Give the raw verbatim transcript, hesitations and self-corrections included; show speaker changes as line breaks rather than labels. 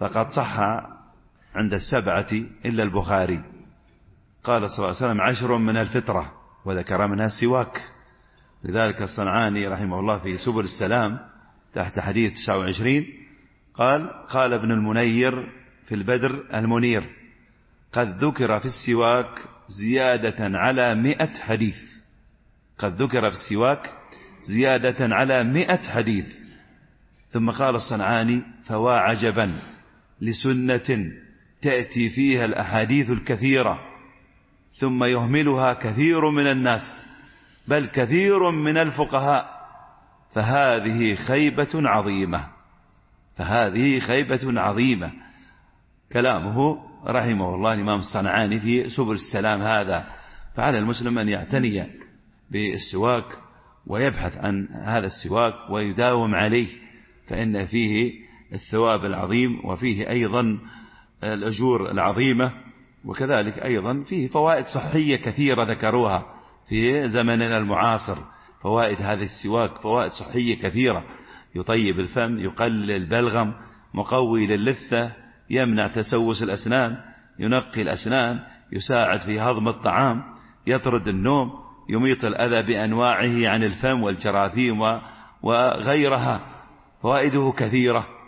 فقد صح عند السبعة إلا البخاري. قال صلى الله عليه وسلم عشر من الفطرة وذكر منها السواك. لذلك الصنعاني رحمه الله في سبل السلام تحت حديث تسعة وعشرين قال قال ابن المنير في البدر المنير قد ذكر في السواك زيادة على مئة حديث. قد ذكر في السواك زيادة على مئة حديث. ثم قال الصنعاني فوا عجبا لسنة تأتي فيها الأحاديث الكثيرة ثم يهملها كثير من الناس بل كثير من الفقهاء فهذه خيبة عظيمة. فهذه خيبة عظيمة. كلامه رحمه الله الإمام الصنعاني في سبل السلام هذا. فعلى المسلم أن يعتني بالسواك ويبحث عن هذا السواك ويداوم عليه، فإن فيه الثواب العظيم وفيه أيضا الأجور العظيمة، وكذلك أيضا فيه فوائد صحية كثيرة ذكروها في زمننا المعاصر. فوائد هذا السواك فوائد صحية كثيرة، يطيب الفم، يقلل البلغم، مقوي للثة، يمنع تسوس الأسنان، ينقي الأسنان، يساعد في هضم الطعام، يطرد النوم، يميط الأذى بأنواعه عن الفم والجراثيم وغيرها. فوائده كثيرة.